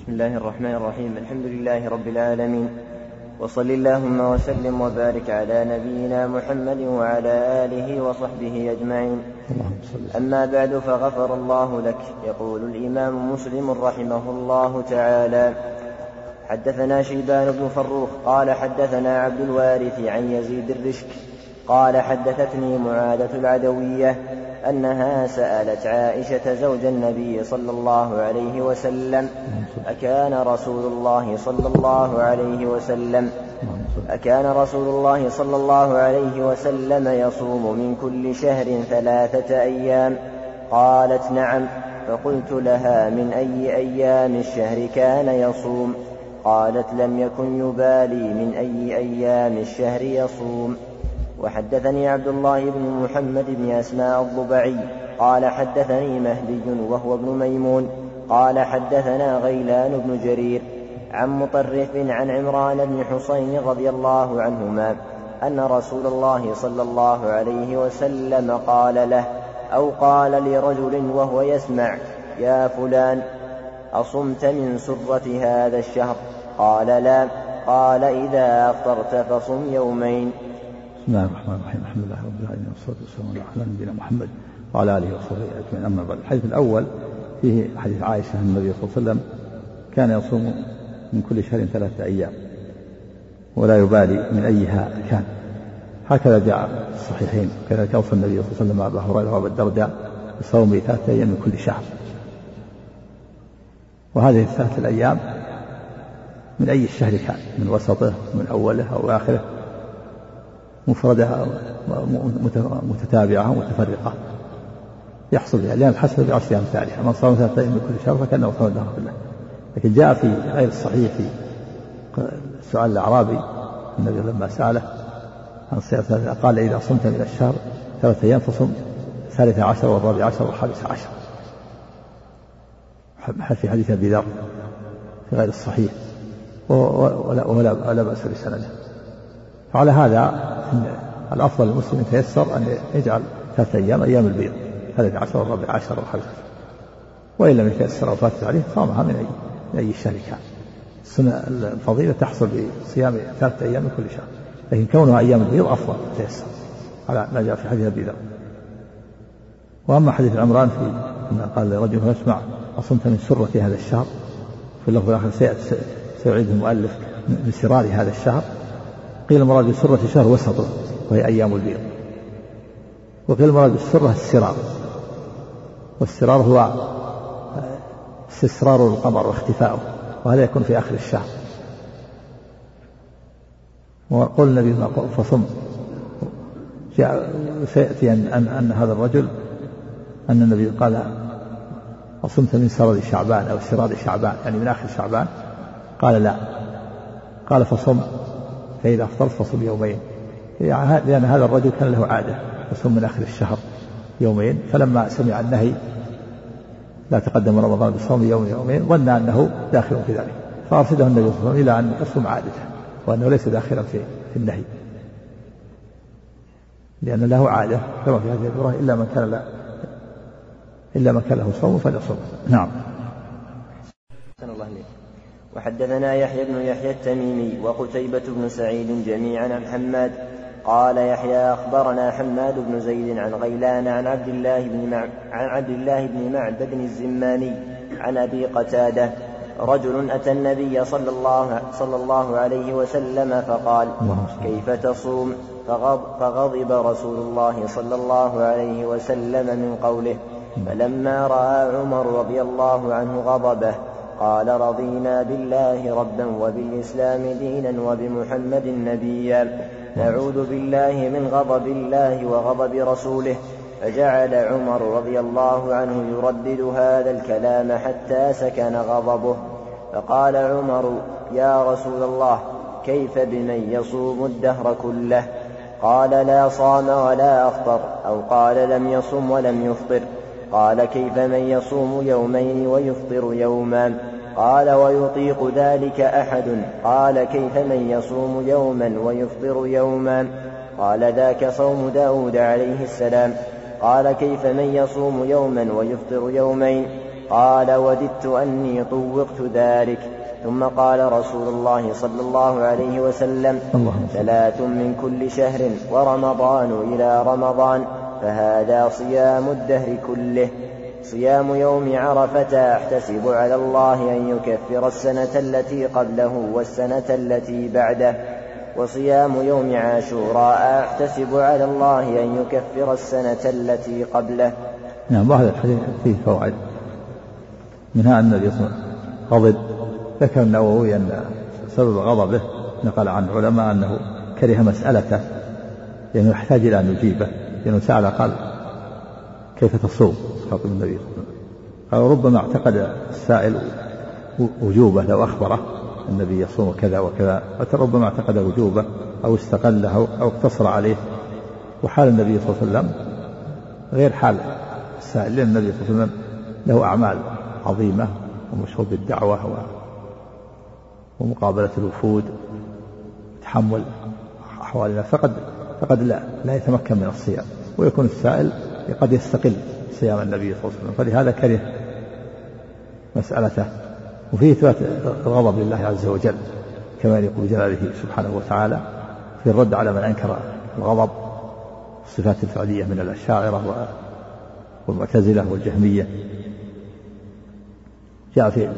بسم الله الرحمن الرحيم. الحمد لله رب العالمين، وصل اللهم وسلم وبارك على نبينا محمد وعلى آله وصحبه أجمعين. أما بعد، فغفر الله لك. يقول الإمام مسلم رحمه الله تعالى: حدثنا شيبان بن فروخ قال حدثنا عبد الوارث عن يزيد الرشك قال حدثتني معاذة العدوية أنها سألت عائشة زوج النبي صلى الله عليه وسلم: أكان رسول الله صلى الله عليه وسلم يصوم من كل شهر 3 أيام؟ قالت: نعم. فقلت لها: من أي أيام الشهر كان يصوم؟ قالت: لم يكن يبالي من أي أيام الشهر يصوم. وحدثني عبد الله بن محمد بن أسماء الضبعي قال حدثني مهدي وهو ابن ميمون قال حدثنا غيلان بن جرير عن مطرف عن عمران بن حسين رضي الله عنهما أن رسول الله صلى الله عليه وسلم قال له أو قال لرجل وهو يسمع: يا فلان، أصمت من سرة هذا الشهر؟ قال: لا. قال: إذا أفطرت فصم يومين. بسم الله الرحمن الرحيم. الحمد لله رب العالمين، والصلاة والسلام على نبينا محمد وعلى آله وصحبه أجمعين. أما بعد، الحديث الأول فيه حديث عائشة أن النبي صلى الله عليه وسلم كان يصوم من كل شهر 3 أيام ولا يبالي من أيها كان. هكذا جاء في الصحيحين. كذلك أوصى النبي صلى الله عليه وسلم أبا هريرة وأبا الدرداء بصوم 3 أيام من كل شهر. وهذه 3 الأيام من أي الشهر كان، من وسطه من أوله أو آخره، مفردة متتابعة ومتفرقة يحصل بها، لأن الحسنة بعشر أمثالها. من صام 3 أيام من كل شهر فكأنه صام الدهر كله. لكن جاء في غير الصحيح في سؤال الأعرابي النبي لما سأله عن صيام 3 قال: إذا صمت من الشهر 3 أيام فصم 13 و14 و15. في حديث أبي ذر في غير الصحيح ولا بأس بسنده. فعلى هذا الأفضل للمسلم يتيسر أن يجعل 3 أيام أيام البيض، 13 و14 و15. وإن لم يتيسر أو فاتت عليه صامها من أي شهر كان. السنة الفضيلة تحصل بصيام 3 أيام من كل شهر، لكن كونها أيام البيض أفضل يتيسر على ما جاء في حديث أبي ذر. وأما حديث عمران في قال لرجل يسمع: أصمت من سرة هذا الشهر؟ في اللفظ الآخر سيعيد المؤلف من سرار هذا الشهر. قيل المراد بالسرة شهر وسطه وهي أيام البيض، وقيل المراد بالسرة السرار، والسرار هو استسرار القمر واختفاؤه، وهذا يكون في آخر الشهر. وقول النبي فصم. سيأتي أن هذا الرجل أن النبي قال: أصمت من سرر شعبان أو سرار شعبان، يعني من آخر شعبان؟ قال: لا. قال: فصم، فإذا أفطرت فصم يومين، لأن هذا الرجل كان له عادة يصوم من آخر الشهر يومين، فلما سمع النهي لا تقدم رمضان بصوم يومين ظن أنه داخل في ذلك، فأرشده النبي صلى الله عليه وسلم إلى أن يصوم عادته، وأنه ليس داخلا في النهي، لأن له عادة كما في هذه الدورة: إلا من كان له صوم فليصوم. نعم. وحدثنا يحيى بن يحيى التميمي وقتيبة بن سعيد جميعا عن حماد قال يحيى: أخبرنا حماد بن زيد عن غيلان عن عبد الله بن معبد الزماني عن أبي قتادة: رجل أتى النبي صلى الله عليه وسلم فقال: كيف تصوم؟ فغضب رسول الله صلى الله عليه وسلم من قوله، فلما رأى عمر رضي الله عنه غضبه قال: رضينا بالله ربا وبالإسلام دينا وبمحمد نبيا، نعوذ بالله من غضب الله وغضب رسوله. فجعل عمر رضي الله عنه يردد هذا الكلام حتى سكن غضبه. فقال عمر: يا رسول الله، كيف بمن يصوم الدهر كله؟ قال: لا صام ولا أفطر، أو قال: لم يصم ولم يفطر. قال: كيف من يصوم يومين ويفطر يوما؟ قال: ويطيق ذلك أحد؟ قال: كيف من يصوم يوما ويفطر يوما؟ قال: ذاك صوم داود عليه السلام. قال: كيف من يصوم يوما ويفطر يومين؟ قال وددت أني طوقت ذلك. ثم قال رسول الله صلى الله عليه وسلم 3 من كل شهر ورمضان إلى رمضان، فهذا صيام الدهر كله. صيام يوم عرفة أحتسب على الله أن يكفر السنة التي قبله والسنة التي بعده، وصيام يوم عاشوراء أحتسب على الله أن يكفر السنة التي قبله. نعم. وهذا الحديث فيه فوائد، منها أن النبي غضب. ذكر النووي أن سبب غضبه نقل عن العلماء أنه كره مسألته لأنه يحتاج إلى أن يجيبه، لأنه سأل قال كيف تصوم؟ خاطب النبي قال ربما اعتقد السائل وجوبه لو أخبره النبي يصوم كذا وكذا، ربما اعتقد وجوبه أو استقله أو اقتصر عليه. وحال النبي صلى الله عليه وسلم غير حال السائل، لأن النبي صلى الله عليه وسلم له أعمال عظيمة ومشهور بالدعوة ومقابلة الوفود وتحمل أحوالنا، فقد لا يتمكن من الصيام، ويكون السائل قد يستقل صيام النبي صلى الله عليه وسلم، فلهذا كره مسألته. وفيه إثبات الغضب لله عز وجل كما يقول جلاله سبحانه وتعالى في الرد على من أنكر الغضب الصفات الفعلية من الأشاعرة والمعتزلة والجهمية. جاء في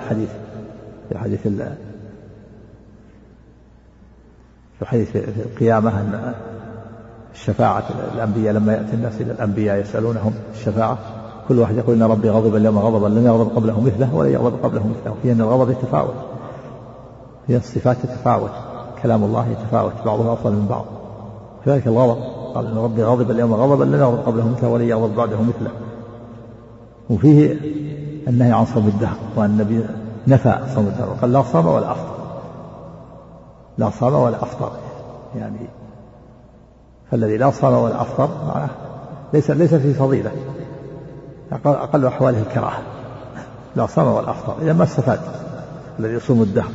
الحديث في القيامة أن الشفاعة الأنبياء لما يأتي الناس إلى الأنبياء يسألونهم الشفاعة، كل واحد يقول إن ربي غضب اليوم غضبا لم يغضب قبله مثله ولا يغضب قبله مثله. في أن الغضب يتفاوت، هي الصفات تتفاوت، كلام الله يتفاوت، بعضها أفضل من بعض. كذلك الغضب قال إن ربي غضب اليوم غضبا لم يغضب قبله مثله ولا يغضب بعده مثله. وفيه النهي عن صوم الدهر، وأن النبي نفى صوم الدهر وقال لا صام ولا أفطر، لا صام ولا أفطر، يعني فالذي لا صام ولا أفطر ليس في فضيلة، أقل أحواله الكراهة، لا صام ولا أفطر، إذا ما استفاد الذي يصوم الدهر.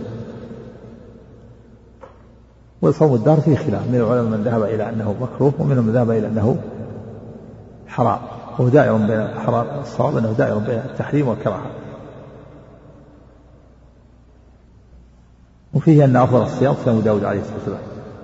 وصوم الدهر فيه خلاف، من العلماء من ذهب إلى أنه مكروه ومنهم من ذهب إلى أنه حرام، وهو دائر بين حرام الصواب أنه دائر بين التحريم والكراهة. وفيه أن أفضل الصيام صيام داود عليه الصلاة والسلام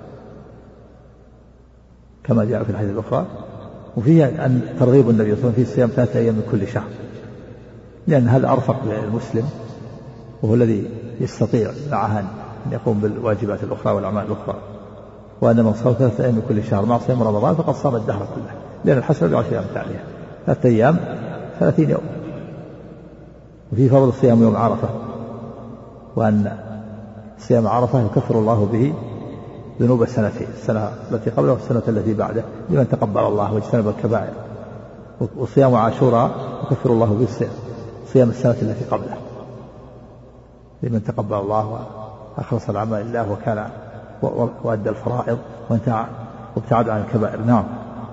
كما جاء في الحديث الأخرى. وفيه أن ترغيب النبي صلى الله عليه وسلم في صيام 3 أيام من كل شهر، لأن هذا أرفق للمسلم، وهو الذي يستطيع معها أن يقوم بالواجبات الأخرى والأعمال الأخرى. وأن من صام 3 أيام من كل شهر مع صيام رمضان فقد صام الدهر كله، لأن الحسنة ب10 أيام عليها، 3 أيام 30 يوم. وفي فضل صيام يوم عرفة، وأن صيام عرفة يكفر الله به ذنوب سنتين، السنة التي قبله والسنة التي بعده لمن تقبل الله واجتنب الكبائر. وصيام عاشوراء يكفر الله به صيام السنة التي قبله لمن تقبل الله وأخلص العمل لله وكان وأدى الفرائض وابتعد عن الكبائر. نعم.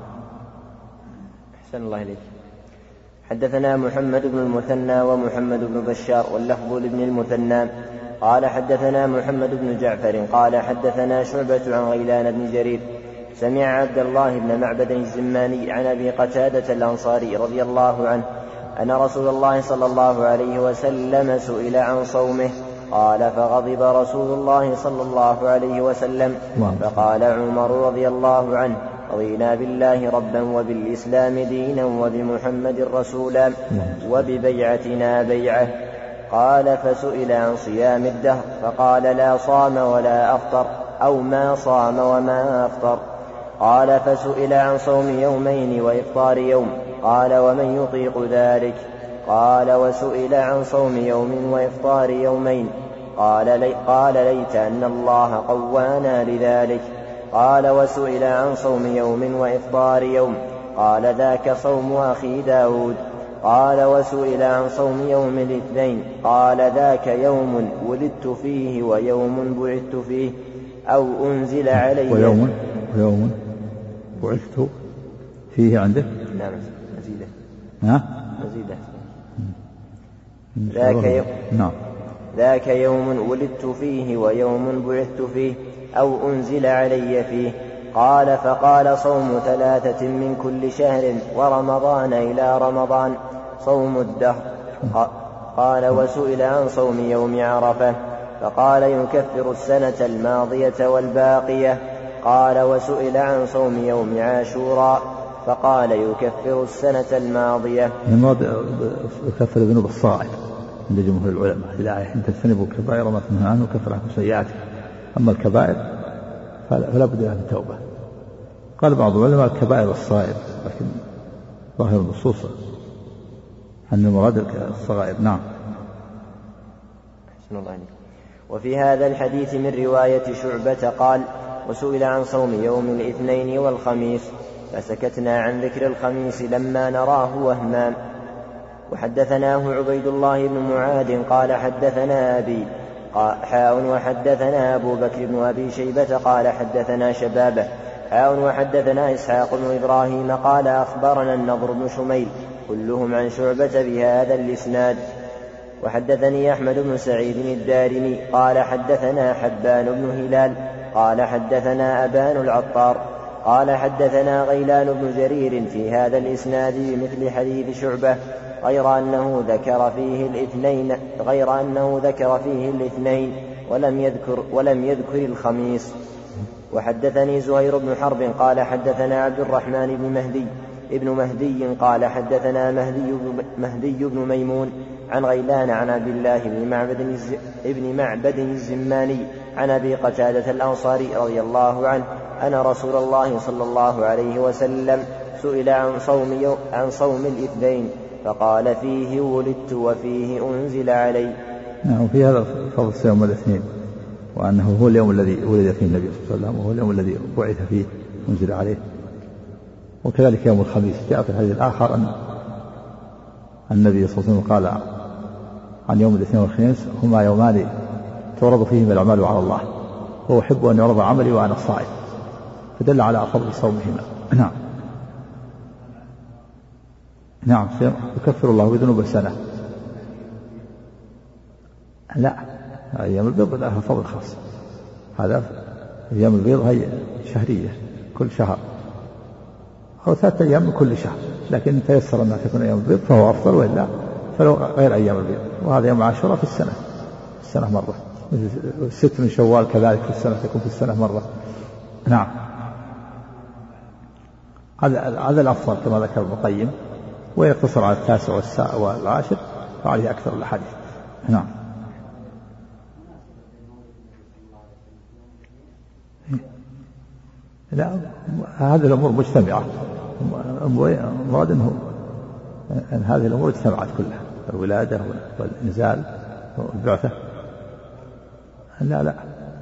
أحسن الله إليك. حدثنا محمد بن المثنى ومحمد بن بشار واللفظ لابن المثنى قال حدثنا محمد بن جعفر قال حدثنا شعبة عن غيلان بن جرير سمع عبد الله بن معبد الزماني عن أبي قتادة الأنصاري رضي الله عنه أن رسول الله صلى الله عليه وسلم سئل عن صومه قال فغضب رسول الله صلى الله عليه وسلم فقال عمر رضي الله عنه رضينا بالله ربا وبالإسلام دينا وبمحمد رسولا وببيعتنا بيعة. قال فسئل عن صيام الدهر فقال لا صام ولا أفطر أو ما صام وما أفطر. قال فسئل عن صوم يومين وإفطار يوم قال ومن يطيق ذلك. قال وسئل عن صوم يوم وإفطار يومين قال ليت أن الله قوانا لذلك. قال وسئل عن صوم يوم وإفطار يوم قال ذاك صوم أخي داود. قال وسئل عن صوم يوم الاثنين قال ذاك يوم ولدت فيه ويوم بعثت فيه أو أنزل علي ويوم بعثت فيه عندك. نعم مزيدة مزيدة ذاك يوم ولدت فيه ويوم بعثت فيه أو أنزل علي فيه. قال فقال صوم 3 من كل شهر ورمضان إلى رمضان صوم الدهر. قال وسئل عن صوم يوم عرفة فقال يكفر السنة الماضية والباقية. قال وسئل عن صوم يوم عاشوراء فقال يكفر السنة الماضية. يكفر ذنوب الصائم عند جمهور العلماء الآية إن تجتنبوا الكبائر ما تنهون عنه يكفر عنكم سيئاتكم. أما الكبائر فلا بد لها من توبة. قال بعض العلماء الكبائر الصائم لكن ظاهر النصوص أن المراد الصغائر. نعم. وفي هذا الحديث من رواية شعبة قال وسئل عن صوم يوم الاثنين والخميس فسكتنا عن ذكر الخميس لما نراه وهما. وحدثناه عبيد الله بن معاذ قال حدثنا أبي وحدثنا أبو بكر بن أبي شيبة قال حدثنا شبابه وحدثنا إسحاق بن إبراهيم قال أخبرنا النضر بن شميل كلهم عن شعبة بهذا الإسناد. وحدثني أحمد بن سعيد الدارمي قال حدثنا حبان بن هلال قال حدثنا أبان العطار قال حدثنا غيلان بن جرير في هذا الإسناد بمثل حديث شعبة غير أنه ذكر فيه الاثنين ولم يذكر الخميس. وحدثني زهير بن حرب قال حدثنا عبد الرحمن ابن مهدي قال حدثنا مهدي بن ميمون عن غيلان عن عبد الله بن معبد الزماني عن أبي قتادة الأنصاري رضي الله عنه أن رسول الله صلى الله عليه وسلم سئل عن صوم الاثنين فقال فيه ولدت وفيه أنزل علي. نعم. في هذا فضل صيام الاثنين وأنه هو اليوم الذي ولد فيه النبي صلى الله عليه وسلم وهو اليوم الذي بعث فيه أنزل عليه. وكذلك يوم الخميس جاء في الحديث الآخر أن النبي صلى الله عليه وسلم قال عن يوم الاثنين والخميس هما يومان تعرض فيهما الأعمال على الله وأحب أن يعرض عملي وأنا صائم فدل على فضل صومهما. نعم. نعم. يكفر الله بذنوب السنة. لا أيام البيض لها فضل خاص. هذا أيام البيض هي شهرية كل شهر أو 3 أيام من كل شهر لكن تيسر أن تكون أيام البيض فهو أفضل وإلا فلو غير أيام البيض. وهذا يوم عاشوراء في السنة مرة 6 من شوال كذلك في السنة تكون في السنة مرة. نعم. هذا الأفضل كما ذكر ابن القيم ويقتصر على 9 والعاشر فعليه أكثر الأحاديث. نعم. لا هذه الأمور مجتمعة. المراد أن هذه الأمور اجتمعت كلها الولادة والإنزال والبعثة. لا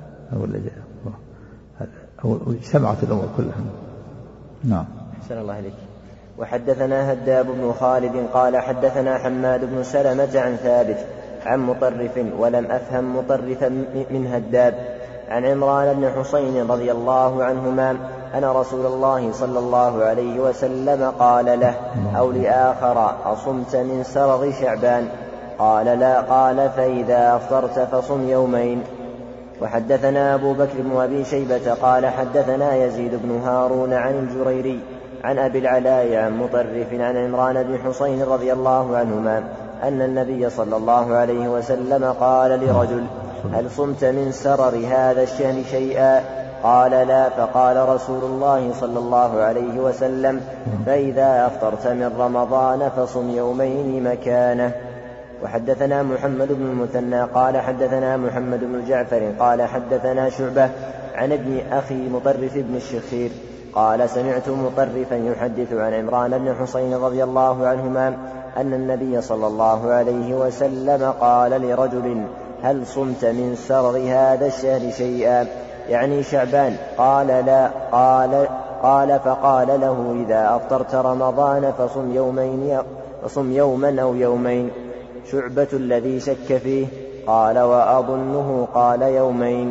اجتمعت الأمور كلها. نعم. أحسن الله عليك. وحدثنا هداب بن خالد قال حدثنا حماد بن سلمة عن ثابت عن مطرف ولم أفهم مطرفا من هداب عن عمران بن حسين رضي الله عنهما أن رسول الله صلى الله عليه وسلم قال له أو لآخر أصمت من سرغ شعبان قال لا قال فإذا أفطرت فصم يومين. وحدثنا أبو بكر بن أبي شيبة قال حدثنا يزيد بن هارون عن الجريري عن أبي العلاء عن مطرف عن عمران بن حسين رضي الله عنهما أن النبي صلى الله عليه وسلم قال لرجل هل صمت من سرر هذا الشهر شيئا قال لا فقال رسول الله صلى الله عليه وسلم فإذا أفطرت من رمضان فصم يومين مكانه. وحدثنا محمد بن المثنى قال حدثنا محمد بن جعفر قال حدثنا شعبة عن ابن أخي مطرف بن الشخير قال سمعت مطرفا يحدث عن عمران بن حسين رضي الله عنهما أن النبي صلى الله عليه وسلم قال لرجل هل صمت من سرر هذا الشهر شيئا يعني شعبان قال لا قال فقال له إذا أفطرت رمضان فصم يوما أو يومين. شعبة الذي شك فيه قال وأظنه قال يومين.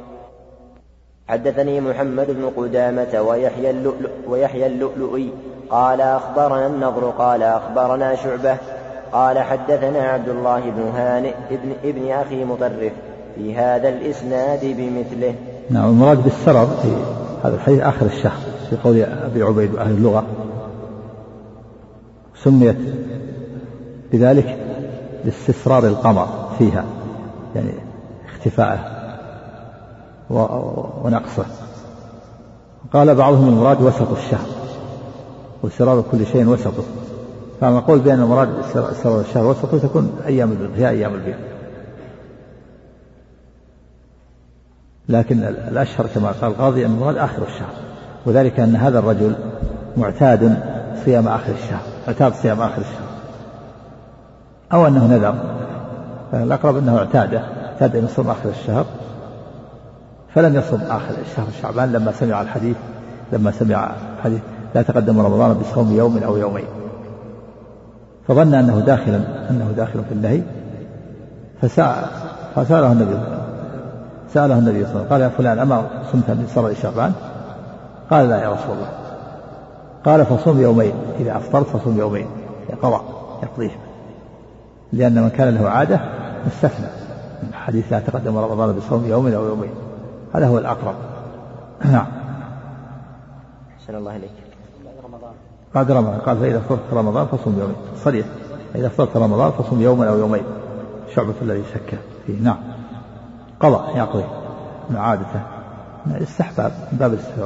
حدثني محمد بن قدامة ويحيى اللؤلؤي قال أخبرنا النضر قال أخبرنا شعبة قال حدثنا عبد الله بن هانئ ابن أخي مطرف في هذا الإسناد بمثله. نعم. المراد بالسرر في هذا الحديث آخر الشهر في قول أبي عبيد أهل اللغة سميت بذلك لاستسرار القمر فيها، يعني اختفائه ونقصه. قال بعضهم المراد وسط الشهر، وسرار كل شيء وسطه، فما قول بأن المراد سرار الشهر وسطه تكون أيام البيض، هي أيام البيض. لكن الأشهر كما قال القاضي أن المراد آخر الشهر، وذلك أن هذا الرجل معتاد صيام آخر الشهر، اعتاد صيام آخر الشهر، أو أنه نذر. الأقرب أنه اعتاد أن يصوم آخر الشهر، فلم يصوم آخر الشهر شعبان لما سمع الحديث لا تقدم رمضان بصوم يوم أو يومين، فظن أنه داخل في النهي، فسأله النبي صلى الله عليه وسلم قال: يا فلان أما صمت من سرى شعبان؟ قال: لا يا رسول الله. قال: فصوم يومين، إذا أفطرت فصوم يومين، قضاء يقضيه، لأن من كان له عادة مستثنى من حديث لا تقدم رمضان بصوم يوم أو يومين، هذا هو الأقرب. نعم. أحسن الله إليك. بعد رمضان قال: فإذا أفطرت رمضان فصوم يومين، صريح، إذا أفطرت رمضان فصوم يوما أو يومين، شعبة الذي شك فيه. نعم، قضاء يقضي من عادته، استحباب من باب الاستحباب،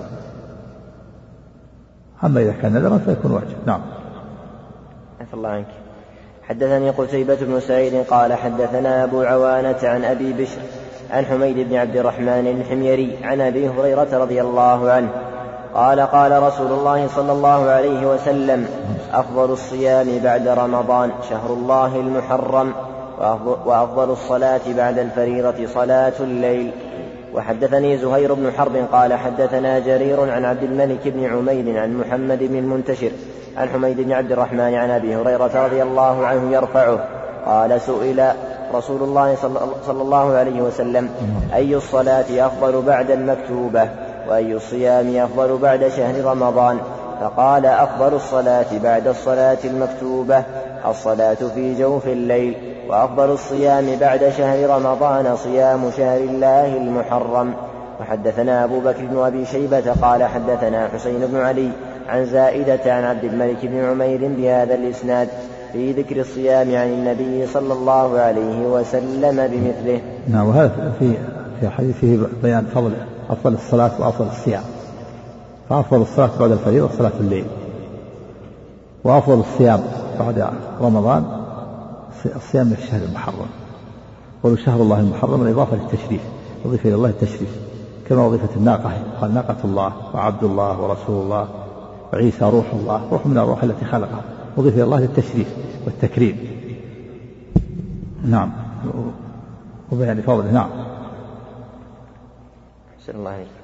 أما إذا كان نذرا فيكون واجب. نعم. عفى الله عنك. حدثني قتيبة بن سعيد قال حدثنا أبو عوانة عن أبي بشر عن حميد بن عبد الرحمن الحميري عن أبي هريرة رضي الله عنه قال: قال رسول الله صلى الله عليه وسلم: أفضل الصيام بعد رمضان شهر الله المحرم، وأفضل الصلاة بعد الفريضة صلاة الليل. وحدثني زهير بن حرب قال حدثنا جرير عن عبد الملك بن عمير عن محمد بن المنتشر عن حميد بن عبد الرحمن عن أبي هريرة رضي الله عنه يرفعه قال: سئل رسول الله صلى الله عليه وسلم: أي الصلاة أفضل بعد المكتوبة، وأي الصيام أفضل بعد شهر رمضان؟ فقال: أفضل الصلاة بعد الصلاة المكتوبة الصلاة في جوف الليل، وأفضل الصيام بعد شهر رمضان صيام شهر الله المحرم. وحدثنا أبو بكر بن أبي شيبة قال حدثنا حسين بن علي عن زائدة عن عبد الملك بن عمير بهذا الإسناد في ذكر الصيام عن النبي صلى الله عليه وسلم بمثله. نعم. وهذا في حديثه بيان فضل أفضل الصلاة وأفضل الصيام، فأفضل الصلاة بعد الفريضة صلاة الليل، وأفضل الصيام بعد رمضان الصيام من الشهر المحرم. ولو شهر الله المحرم الإضافة للتشريف، أضيف إلى الله التشريف، كما وظيفة الناقة قال: ناقة الله وعبد الله ورسول الله وعيسى روح الله، روح من الروح التي خلقها، أضيف إلى الله للتشريف والتكريم. نعم، وبيان فضله. نعم. أحسن الله عليك.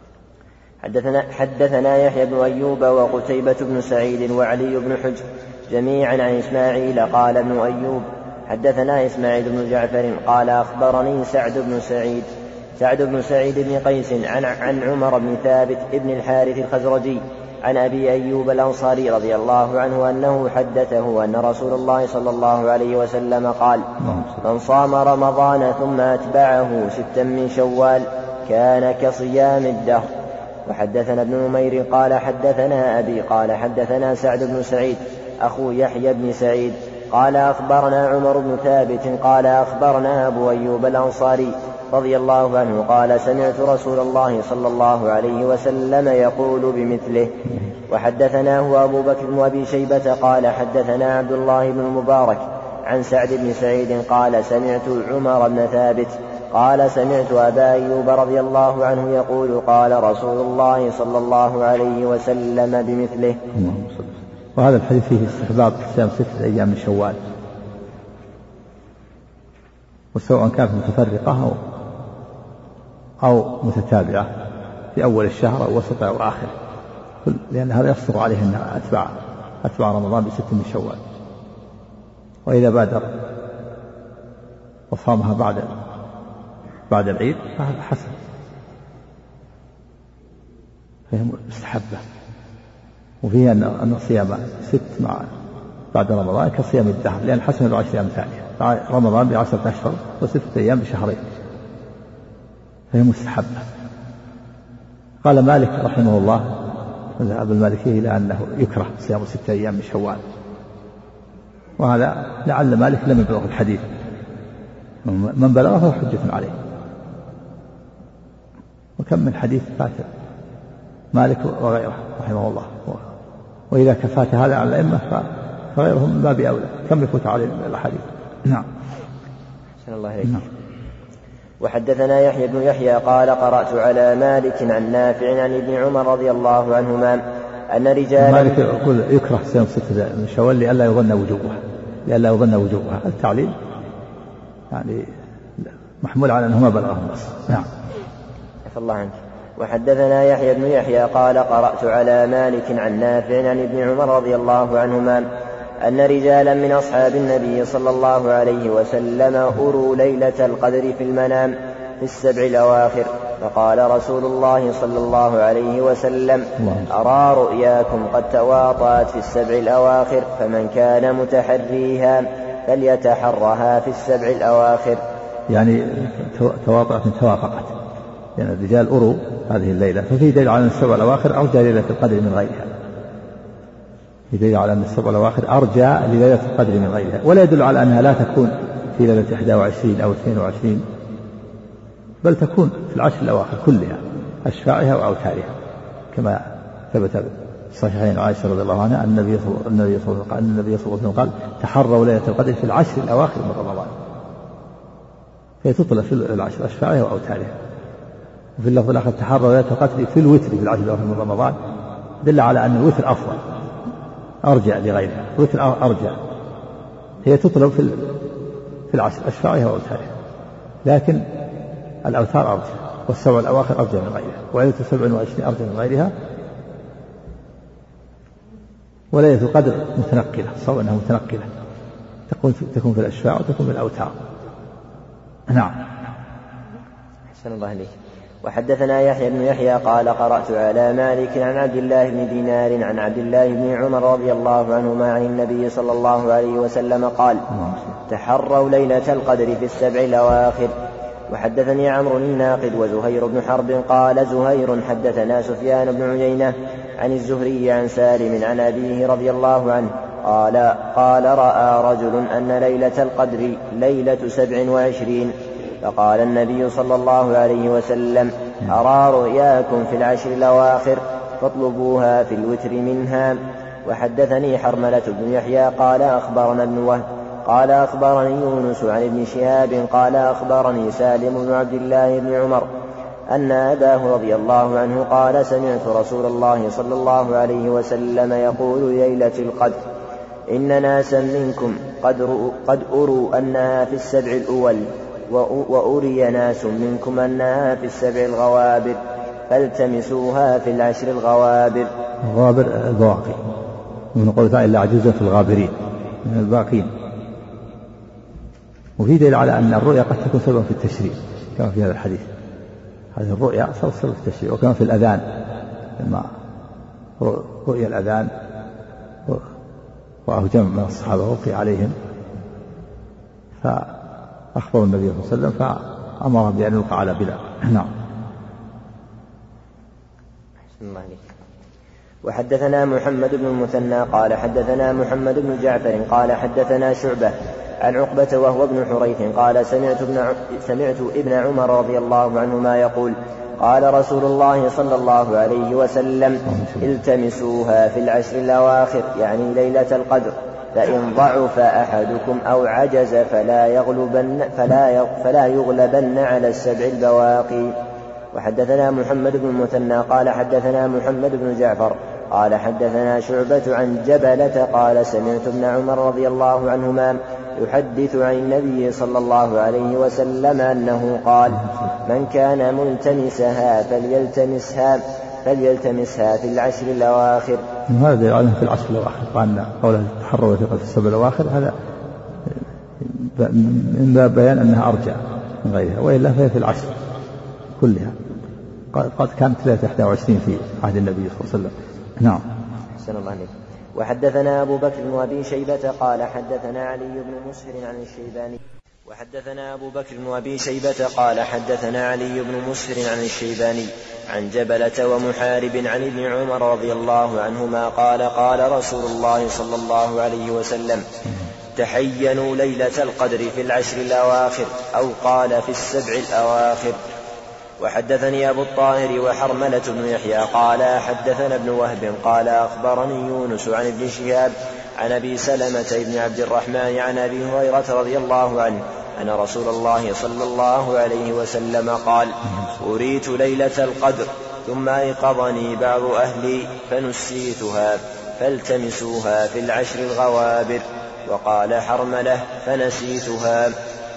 حدثنا يحيى بن أيوب وقتيبة بن سعيد وعلي بن حجر جميعا عن إسماعيل قال ابن أيوب حدثنا إسماعيل بن جعفر قال أخبرني سعد بن سعيد بن قيس عن عمر بن ثابت ابن الحارث الخزرجي عن أبي أيوب الأنصاري رضي الله عنه أنه حدثه أن رسول الله صلى الله عليه وسلم قال: من صام رمضان ثم أتبعه 6 من شوال كان كصيام الدهر. وحدثنا ابن نمير قال حدثنا أبي قال حدثنا سعد بن سعيد أخو يحيى بن سعيد قال أخبرنا عمر بن ثابت قال أخبرنا أبو أيوب الأنصاري رضي الله عنه قال: سمعت رسول الله صلى الله عليه وسلم يقول بمثله. وحدثناه أبو بكر بن أبي شيبة قال حدثنا عبد الله بن المبارك عن سعد بن سعيد قال: سمعت عمر بن ثابت قال: سمعت أبا أيوب رضي الله عنه يقول: قال رسول الله صلى الله عليه وسلم بمثله. وهذا الحديث فيه استحباب صيام 6 أيام من شوال، وسواء كانت متفرقة أو متتابعة في أول الشهر أو وسط أو آخر، لأن هذا يصدق عليه أن أتبع رمضان ب6 من شوال. وإذا بادر وصامها بعد العيد فهذا حسن، فهي مستحبة. وفيه أن صيام 6 بعد رمضان كصيام الدهر، لأن حسن ب10 أيام ثانية، رمضان ب10 أشهر و6 أيام بشهرين، فهي مستحبة. قال مالك رحمه الله، ذهب المالكي إلى أنه يكره صيام 6 أيام من شوال، وهذا لعل مالك لم يبلغ الحديث، من بلغه فهو حجة عليه. وكم من حديث فات مالك وغيره رحمه الله، وإذا كفات هذا على الأئمة فغيرهم من باب أولى، كم يفوت عليه الحديث. نعم. الله عليك. نعم. وحدثنا يحيى بن يحيى قال قرأت على مالك عن نافع عن ابن عمر رضي الله عنهما أن رجالا مالك يقول يكره صيام 6 من شوال لئلا يظن وجوبها التعليل يعني محمول على أنه ما بلغهم بس. نعم. عفى الله عنك. وحدثنا يحيى بن يحيى قال قرأت على مالك عن نافع عن ابن عمر رضي الله عنهما أن رجالا من أصحاب النبي صلى الله عليه وسلم أروا ليلة القدر في المنام في 7 الأواخر، فقال رسول الله صلى الله عليه وسلم: أرى رؤياكم قد تواطأت في 7 الأواخر، فمن كان متحريها فليتحرها في 7 الأواخر. يعني توافقت يعني الرجال أروا هذه الليلة، ففي دليل على أن 7 الأواخر أرجى ليلة القدر من غيرها، في دليل على أن 7 الأواخر أرجى لليلة القدر من غيرها، ولا يدل على أنها لا تكون في ليلة 21 أو 22، بل تكون في 10 الأواخر كلها أشفاعها وأوتارها، كما ثبت في الصحيحين عائشة رضي الله عنها أن النبي صلى الله عليه وسلم قال: تحروا ليلة القدر في 10 الأواخر من رمضان، فهي تطلع في 10 أشفاعها وأوتارها. وفي اللفظ الآخر: تحروا ليلة القدر في الوتر في 10 الأواخر من رمضان، دل على أن الوتر أفضل أرجع لغيرها، الوتر أرجع، هي تطلب في 10 أشفاعها وأوتارها، لكن الأوتار أرجع، وال7 الأواخر أرجع من غيرها، وليلة 27 أرجع من غيرها. وليلة القدر متنقلة، صار أنها متنقلة، تكون في الأشفاع وتكون في الأوتار. نعم. أحسن الله عليك. وحدثنا يحيى بن يحيى قال قرأت على مالك عن عبد الله بن دينار عن عبد الله بن عمر رضي الله عنهما عن النبي صلى الله عليه وسلم قال: تحروا ليلة القدر في 7 الأواخر. وحدثني عمرو الناقد وزهير بن حرب قال زهير حدثنا سفيان بن عيينة عن الزهري عن سالم عن أبيه رضي الله عنه قال رأى رجل أن ليلة القدر ليلة 27، فقال النبي صلى الله عليه وسلم: أرى رؤياكم في 10 الأواخر فاطلبوها في الوتر منها. وحدثني حرملة بن يحيى قال أخبرنا ابن وهب قال أخبرني يونس عن ابن شهاب قال أخبرني سالم بن عبد الله بن عمر أن أباه رضي الله عنه قال: سمعت رسول الله صلى الله عليه وسلم يقول ليلة القدر: إن ناسا منكم قد أروا أنها في 7 الأول، وأري ناس منكم أنها في 7 الغوابر، فالتمسوها في 10 الغوابر. الغوابر البواقي، من قول تعالى: إلا عجوزا في الغابرين، من الباقين. وفي دليل على أن الرؤيا قد تكون سببا في التشريع، كما في هذا الحديث، هذه الرؤيا سبب في التشريع. وكما في الأذان، لما رؤيا الأذان وأهو جمع من الصحابة وقي عليهم، فأخبر النبي صلى الله عليه وسلم فأمر بأن يلقى على بلال. نعم. وحدثنا محمد بن المثنى قال حدثنا محمد بن جعفر قال حدثنا شعبة عن عقبة وهو ابن حريث قال سمعت ابن عمر رضي الله عنهما يقول: قال رسول الله صلى الله عليه وسلم: التمسوها في 10 الأواخر، يعني ليلة القدر، فإن ضعف أحدكم أو عجز فلا يغلبن على 7 البواقي. وحدثنا محمد بن المثنى قال حدثنا محمد بن جعفر قال حدثنا شعبة عن جبلة قال: سمعت ابن عمر رضي الله عنهما يحدث عن النبي صلى الله عليه وسلم أنه قال: من كان ملتمسها فليلتمسها في 10 الأواخر. هذا يعني في 10 الأواخر، وأن قوله تحروا في 7 الأواخر هذا من باب بيان أنها أرجع من غيرها، وإلا فهي في 10 كلها. قد كانت 21 في عهد النبي صلى الله عليه وسلم. نعم. أحسن الله عليك. وحدثنا أبو بكر وأبي شيبة قال حدثنا علي بن مسهر عن الشيباني وحدثنا أبو بكر وأبي شيبة قال حدثنا علي بن مسهر عن الشيباني عن جبلة ومحارب عن ابن عمر رضي الله عنهما قال: قال رسول الله صلى الله عليه وسلم: تحينوا ليلة القدر في العشر الأواخر، أو قال في السبع الأواخر. وحدثني أبو الطاهر وحرملة بن يحيى قال حدثنا ابن وهب قال أخبرني يونس عن ابن شهاب عن أبي سلمة بن عبد الرحمن عن أبي هريرة رضي الله عنه أن رسول الله صلى الله عليه وسلم قال: أريت ليلة القدر ثم أيقظني بعض أهلي فنسيتها فالتمسوها في العشر الغوابر. وقال حرملة: فنسيتها.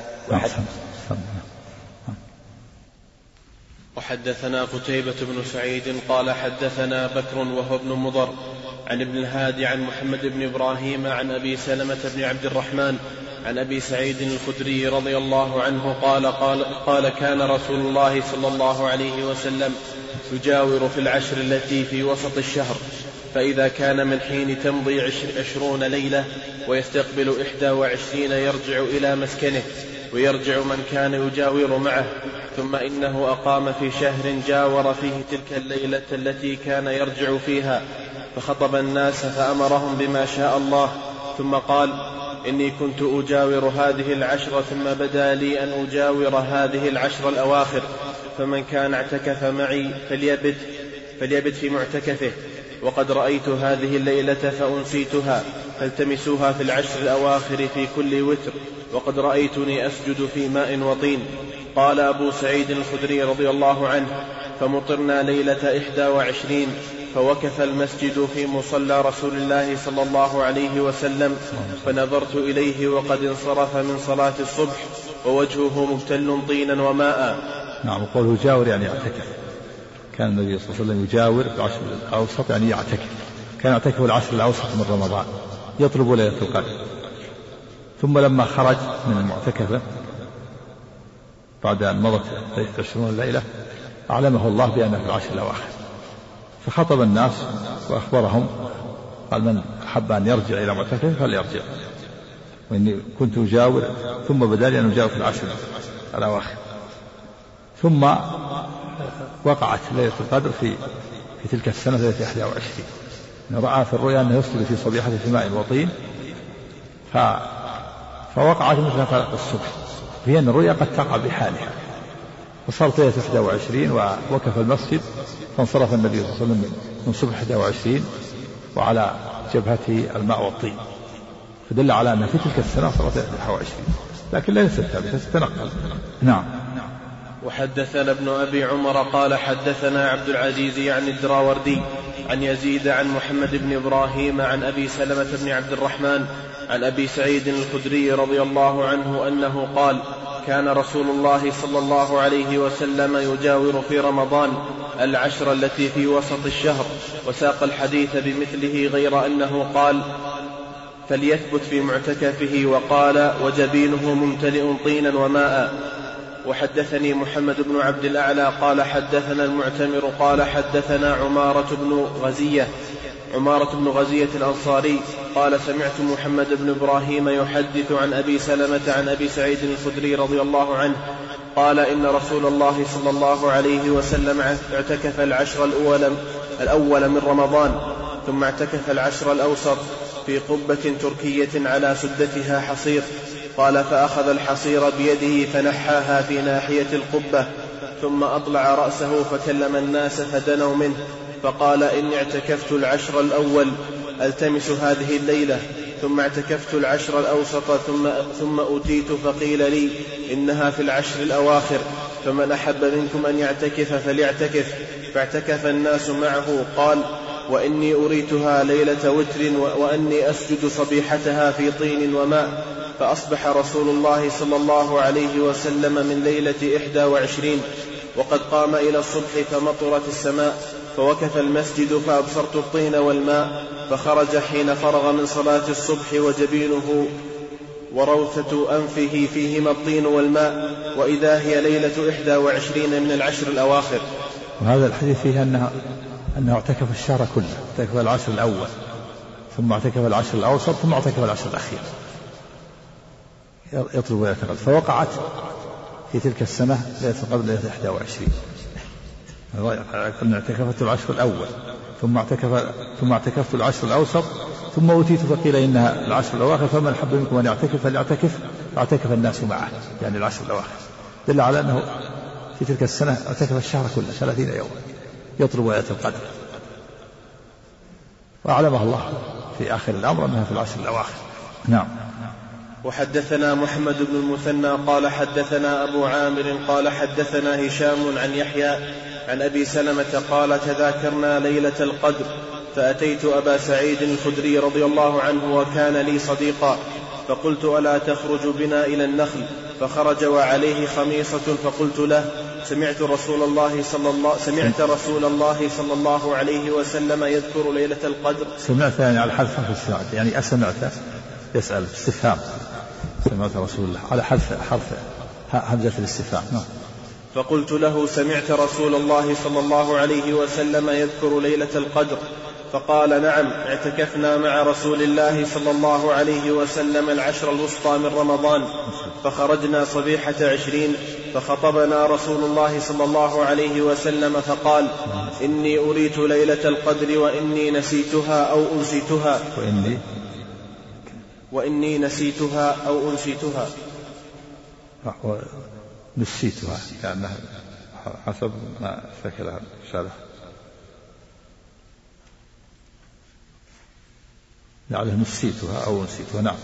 وحدثنا قتيبة بن سعيد قال حدثنا بكر وهو ابن مضر عن ابن الهادي عن محمد بن إبراهيم عن أبي سلمة بن عبد الرحمن عن أبي سعيد الخدري رضي الله عنه قال كان رسول الله صلى الله عليه وسلم يجاور في العشر التي في وسط الشهر، فإذا كان من حين تمضي 20 ليلة ويستقبل 21 يرجع إلى مسكنه ويرجع من كان يجاور معه، ثم إنه أقام في شهر جاور فيه تلك الليلة التي كان يرجع فيها، فخطب الناس فأمرهم بما شاء الله، ثم قال: إني كنت أجاور هذه العشر، ثم بدا لي أن أجاور هذه العشر الأواخر، فمن كان اعتكف معي فليبت في معتكفه، وقد رأيت هذه الليلة فأنسيتها، فالتمسوها في العشر الأواخر في كل وتر، وقد رأيتني أسجد في ماء وطين. قال أبو سعيد الخدري رضي الله عنه: فمطرنا ليلة 21، فوقف المسجد في مصلى رسول الله صلى الله عليه وسلم، فنظرت إليه وقد انصرف من صلاة الصبح ووجهه مبتل طينا وماء. نعم. قوله جاور يعني يعتكف. كان النبي صلى الله عليه وسلم يجاور في العشر الأوسط يعني يعتكف. كان يعتكف العشر الأوسط من رمضان يطلب ليلة القدر، ثم لما خرج من المعتكفة بعد أن مضت 20 ليلة أعلمه الله بأنه في العشر الأواخر، فخطب الناس وأخبرهم قال: من أحب أن يرجع إلى معتكفه فليرجع، وإني كنت أجاور، ثم بدا لي أن أجاور في العشر الأواخر. ثم وقعت ليلة القدر في تلك السنة ليلة 21. رأى في الرؤيا أنه يصلي في صبيحة في ماء وطين، فوقعت مثل فلق الصبح، هي أن الرؤيا قد تقع بحالها. وصارت ليلة 21 ووقف المسجد، فانصرف النبي صلى الله عليه وسلم من صبح 21 وعلى جبهته الماء والطين، فدل على أن في تلك السنة صارت 21، لكن ليست ثابتة تتنقل. نعم. وحدثنا ابن أبي عمر قال حدثنا عبد العزيز يعني الدراوردي عن يزيد عن محمد بن إبراهيم عن أبي سلمة بن عبد الرحمن عن أبي سعيد الخدري رضي الله عنه أنه قال: كان رسول الله صلى الله عليه وسلم يجاور في رمضان العشر التي في وسط الشهر، وساق الحديث بمثله غير أنه قال: فليثبت في معتكفه، وقال: وجبينه ممتلئ طينا وماء. وحدثني محمد بن عبد الأعلى قال حدثنا المعتمر قال حدثنا عمارة بن غزية الأنصاري قال: سمعت محمد بن إبراهيم يحدث عن أبي سلمة عن أبي سعيد الخدري رضي الله عنه قال: إن رسول الله صلى الله عليه وسلم اعتكف العشر الأول من رمضان، ثم اعتكف العشر الأوسط في قبة تركية على سدتها حصير. قال: فأخذ الحصير بيده فنحاها في ناحية القبة، ثم أطلع رأسه فكلم الناس فدنوا منه، فقال: إني اعتكفت العشر الأول ألتمس هذه الليلة، ثم اعتكفت العشر الأوسط، ثم أتيت فقيل لي إنها في العشر الأواخر، فمن أحب منكم أن يعتكف فليعتكف، فاعتكف الناس معه. قال: وإني أريتها ليلة وتر، وأني أسجد صبيحتها في طين وماء، فأصبح رسول الله صلى الله عليه وسلم من ليلة 21 وقد قام إلى الصبح، فمطرت السماء، فوقف المسجد فأبصرت الطين والماء، فخرج حين فرغ من صلاة الصبح وجبينه وروثة أنفه فيهما الطين والماء، وإذا هي ليلة 21 من العشر الأواخر. وهذا الحديث فيه أنه اعتكف الشهر كله، اعتكف العشر الأول، ثم اعتكف العشر الأوسط، ثم اعتكف العشر الأخير يطلب ليلة القدر، فوقعت في تلك السنة ليلة القدر ليلة 21. قلنا اعتكفت العشر الأول، ثم اعتكفت العشر الأوسط، ثم أوتيت فقيل إنها العشر الأواخر فمن حب منكم أن يعتكف فليعتكف فاعتكف الناس معه، يعني العشر الأواخر. دل على أنه في تلك السنة اعتكف الشهر كله 30 يوما يطلب ليلة القدر، وأعلمه الله في آخر الأمر أنها في العشر الأواخر. نعم. وحدثنا محمد بن المثنى قال حدثنا أبو عامر قال حدثنا هشام عن يحيى عن أبي سلمة قال تذاكرنا ليلة القدر فأتيت أبا سعيد الخدري رضي الله عنه وكان لي صديقا فقلت ألا تخرج بنا إلى النخل؟ فخرج وعليه خميصة فقلت له سمعت رسول الله صلى الله عليه وسلم يذكر ليلة القدر. سمعت يعني على حذف في السعد، يعني أسمعت يسأل استفهام، سمعت رسول الله على حرف همزة الاستفهام. فقلت له سمعت رسول الله صلى الله عليه وسلم يذكر ليلة القدر؟ فقال نعم اعتكفنا مع رسول الله صلى الله عليه وسلم العشر الوسطى من رمضان فخرجنا صبيحة 20 فخطبنا رسول الله صلى الله عليه وسلم فقال إني أريت ليلة القدر وإني نسيتها أو أنسيتها نسيتها لأنها حسب ما شكلها شارح يعني نسيتها أو أنسيتها. نعم.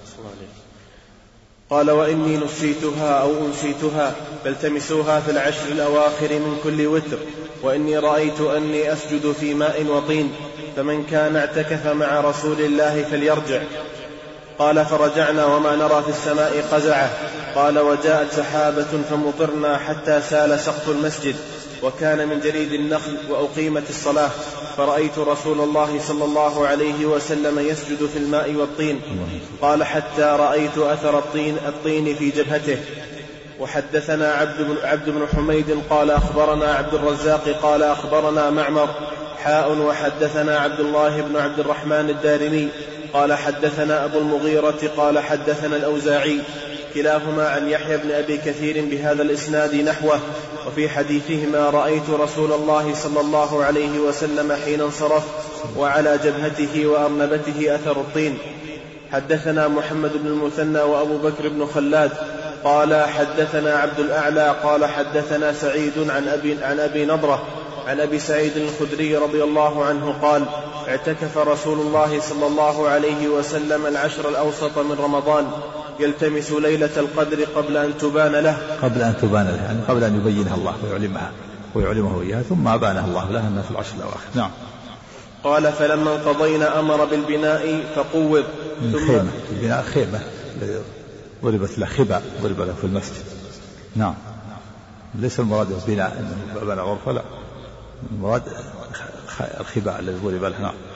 قال وإني نسيتها أو أنسيتها فالتمسوها في العشر الأواخر من كل وتر وإني رأيت أني أسجد في ماء وطين فمن كان اعتكف مع رسول الله فليرجع. قال فرجعنا وما نرى في السماء قزعة. قال وجاءت سحابة فمطرنا حتى سال سقف المسجد وكان من جريد النخل وأقيمت الصلاة فرأيت رسول الله صلى الله عليه وسلم يسجد في الماء والطين. قال حتى رأيت أثر الطين في جبهته. وحدثنا عبد بن حميد قال أخبرنا عبد الرزاق قال أخبرنا معمر وحدثنا عبد الله بن عبد الرحمن الدارمي قال حدثنا أبو المغيرة قال حدثنا الأوزاعي كلاهما عن يحيى بن أبي كثير بهذا الإسناد نحوه وفي حديثهما رأيت رسول الله صلى الله عليه وسلم حين انصرف وعلى جبهته وأرنبته أثر الطين. حدثنا محمد بن المثنى وأبو بكر بن خلاد قال حدثنا عبد الأعلى قال حدثنا سعيد عن أبي نضرة عن أبي سعيد الخدري رضي الله عنه قال اعتكف رسول الله صلى الله عليه وسلم العشر الأوسط من رمضان يلتمس ليلة القدر قبل أن تبان له يعني قبل أن يبينها الله ويعلمه إياها ثم أبانها الله له أنها في العشر الأواخر. نعم. قال فلما انقضينا أمر بالبناء فقوض ثم البناء خيمة ضربت له خبا ضرب له في المسجد. نعم. ليس المراد البناء إنه بنى غرفة، لا المراد الخباء الذي ضرب له. نعم.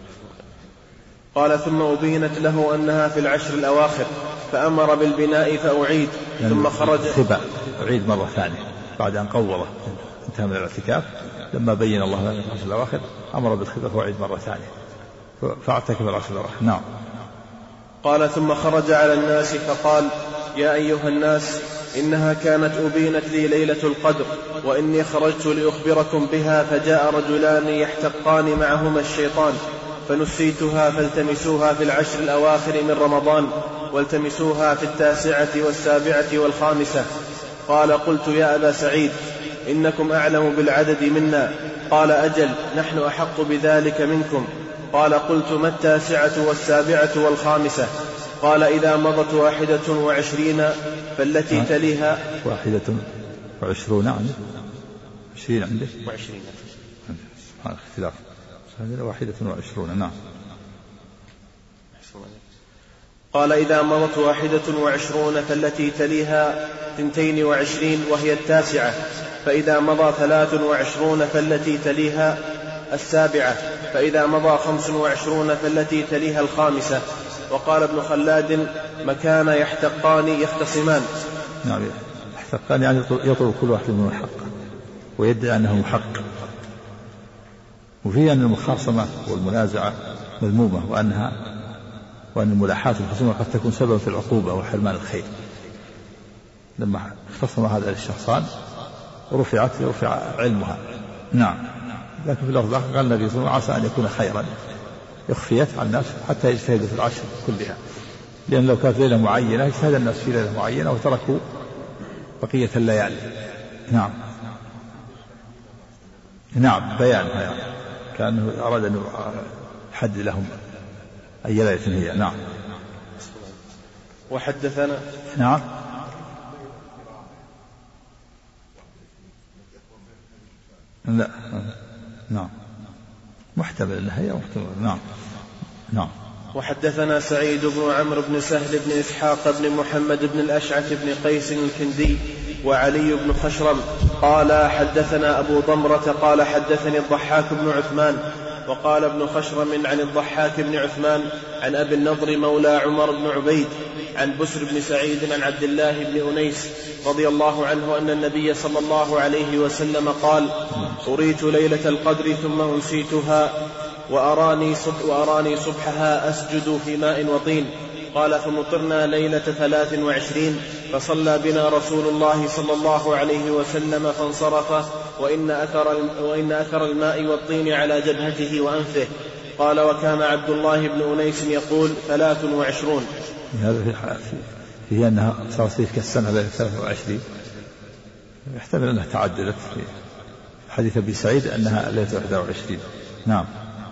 قال ثم أبينت له أنها في العشر الأواخر فأمر بالبناء فأعيد ثم خرج خباء أعيد مرة ثانية بعد أن قوضه انتهى من الاعتكاف لما بين الله لنا في العشر الأواخر أمر بالخباء فأعيد مرة ثانية فاعتكف العشر الأواخر. نعم. قال ثم خرج على الناس فقال يا أيها الناس إنها كانت أبينت لي ليلة القدر وإني خرجت لأخبركم بها فجاء رجلان يحتقان معهما الشيطان فنسيتها فالتمسوها في العشر الأواخر من رمضان والتمسوها في 9 و7 و5. قال قلت يا أبا سعيد إنكم أعلم بالعدد منا. قال أجل نحن أحق بذلك منكم. قال قلت ما 9 و7 و5؟ قال إذا مضت 21 فالتي تليها 21 عنده 20 عنده 20 اختلاف 21. نعم. قال إذا مضت 21 فالتي تليها 22 وهي 9. فإذا مضى 23 فالتي تليها 7. فإذا مضى 25 فالتي تليها 5. وقال ابن خلاد مكان يحتقان يختصمان. نعم. يحتقان يعني يطلب كل واحد منهم الحق ويدعي أنه محق، وفيه أن المخاصمة والمنازعة مذمومة وأن الملاحات والخصومة قد تكون سببا في العقوبة وحرمان الخير. لما اختصم هذا الشخصان رفع علمها. نعم. لكن في اللفظ قال النبي صلى الله عليه وسلم عسى أن يكون خيرا، يخفيت عن الناس حتى يجتهدوا في العشر كلها، لأن لو كانت ليلة معينة اجتهد الناس في ليلة معينة وتركوا بقية الليالي. نعم بيان كأنه أراد أن يحدد لهم أي ليلة هي. نعم. وحدثنا نعم لا نعم محتمل أنها هي محتمل. نعم. وحدثنا سعيد بن عمرو بن سهل بن إسحاق بن محمد بن الأشعث بن قيس الكندي وعلي بن خشرم قال حدثنا أبو ضمرة قال حدثني الضحاك بن عثمان. وقال ابن خشرم عن الضحاك بن عثمان عن أبي النضر مولى عمر بن عبيد عن بسر بن سعيد عن عبد الله بن أنيس رضي الله عنه أن النبي صلى الله عليه وسلم قال: أريت ليلة القدر ثم أنسيتها وأراني صبحها أسجد في ماء وطين. قال: فمطرنا ليلة 23 فصلى بنا رسول الله صلى الله عليه وسلم فانصرف وإن أثر الماء والطين على جبهته وأنفه. قال: وكان عبد الله بن أنيس يقول 23. هذا فيه أنها صارت تلك السنة ليلة 23 يحتمل أنها تعدلت في حديث أبي سعيد أنها ليلة 21. نعم.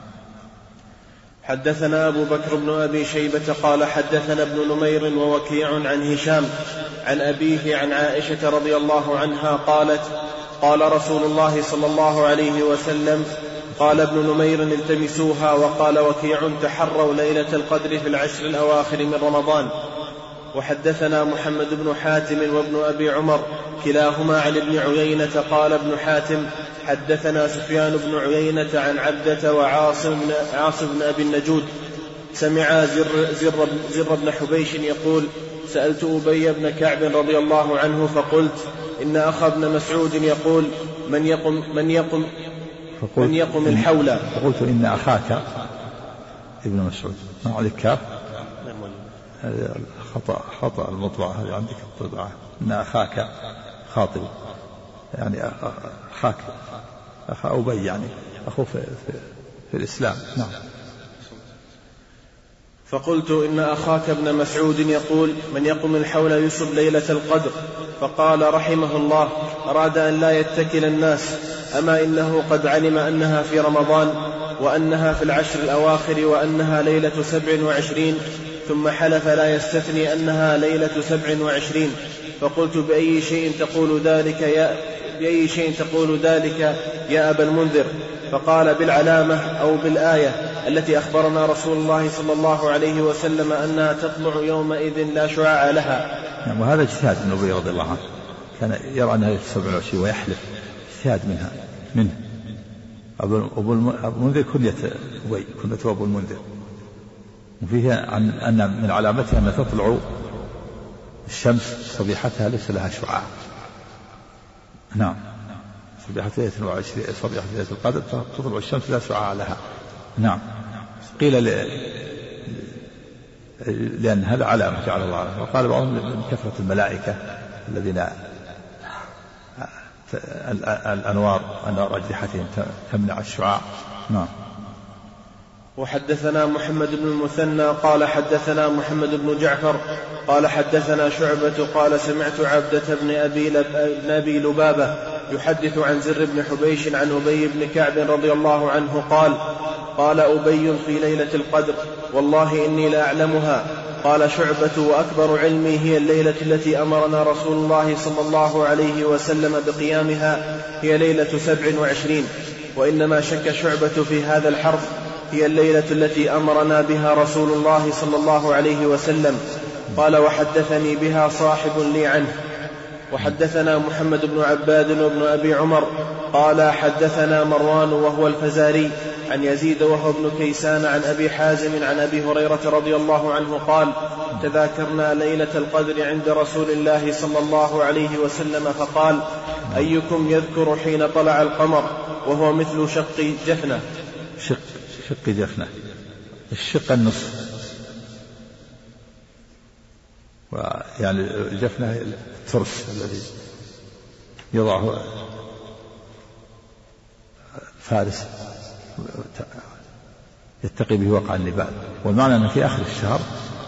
حدثنا أبو بكر بن أبي شيبة قال حدثنا ابن نمير ووكيع عن هشام عن أبيه عن عائشة رضي الله عنها قالت: قال رسول الله صلى الله عليه وسلم: قال ابن نمير: التمسوها. وقال وكيع: تحروا ليلة القدر في العشر الأواخر من رمضان. وحدثنا محمد بن حاتم وابن أبي عمر كلاهما عن ابن عيينة قال ابن حاتم: حدثنا سفيان بن عيينة عن عبدة وعاصم بن أبي النجود سمع زر بن حبيش يقول: سألت أبي بن كعب رضي الله عنه فقلت: إن أخا ابن مسعود يقول: من يقم الحول. فقلت: إن أخاك ابن مسعود. ما عليك كاف، خطأ المطبعة هذه عندك الطبعة. إن أخاك خاطب يعني أخاك أخا أبي يعني أخوه في الإسلام. نعم. فقلت: إن أخاك ابن مسعود يقول: من يقم الحول يصب ليلة القدر. فقال رحمه الله: أراد أن لا يتكل الناس، أما إنه قد علم أنها في رمضان وأنها في العشر الأواخر وأنها ليلة 27، ثم حلف لا يستثني أنها ليلة 27. فقلت: بأي شيء تقول ذلك يا أبا المنذر؟ فقال: بالعلامة أو بالآية التي أخبرنا رسول الله صلى الله عليه وسلم أنها تطلع يومئذ لا شعاع لها. وهذا اجتهاد ابن أبي رضي الله عنه، كان يرى أنها 27 ويحلف، اجتهاد منه. أبو المنذر كنية أبو المنذر، وفيه أن من علامتها أن تطلع الشمس صبيحتها ليس لها شعاع. نعم. صبيحة ليلة القدر تطلع الشمس لا شعاع لها. نعم. قيل لأن هذا علامة جعل الله عليه. وقال بعضهم من كثرة الملائكة الذين الأنوار أجنحتهم تمنع الشعاع. نعم. وحدثنا محمد بن المثنى قال حدثنا محمد بن جعفر قال حدثنا شعبة قال سمعت عبدة بن أبي لبابة يحدث عن زر بن حبيش عن أبي بن كعب رضي الله عنه قال أبي في ليلة القدر: والله إني لا أعلمها. قال شعبة: وأكبر علمي هي الليلة التي أمرنا رسول الله صلى الله عليه وسلم بقيامها، هي ليلة 27. وإنما شك شعبة في هذا الحرف، هي الليلة التي أمرنا بها رسول الله صلى الله عليه وسلم. قال: وحدثني بها صاحب لي عنه. وحدثنا محمد بن عباد وابن أبي عمر قال حدثنا مروان وهو الفزاري عن يزيد وهو ابن كيسان عن أبي حازم عن أبي هريرة رضي الله عنه قال: تذاكرنا ليلة القدر عند رسول الله صلى الله عليه وسلم فقال: أيكم يذكر حين طلع القمر وهو مثل شق جفنة. شق جفنة، الشق النصف، ويعني الجفنة الترس الذي يضعه فارس يتقي به وقع النبال. والمعنى أن في آخر الشهر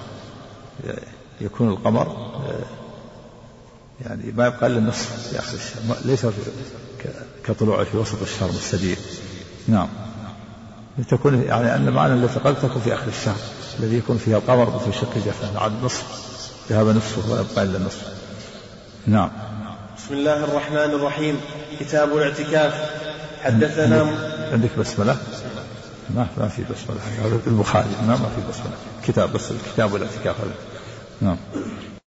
يكون القمر يعني ما يبقى إلا النصف في آخر الشهر، ليس كطلوعه في وسط الشهر مستدير. نعم، تكون يعني أن معنى التي قد تكون في آخر الشهر الذي يكون فيها القمر في شق جفنه عاد نصف، ذهب نصفه ويبقى إلا النصف. نعم. بسم الله الرحمن الرحيم. كتاب الاعتكاف. حدثنا. عندك بسملة؟ ما في بسملة، البخاري ما في بسملة، كتاب بس الكتاب والاعتكاف. نعم.